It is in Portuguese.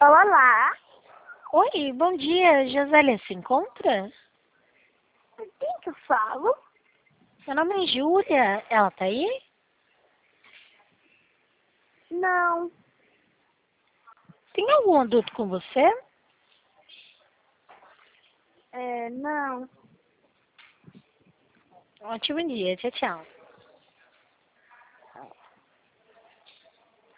Olá, Oi, bom dia. Josélia se encontra? quem que eu falo? Meu nome é Júlia. Ela tá aí? Não, Tem algum adulto com você? não. Ótimo dia. Tchau, tchau.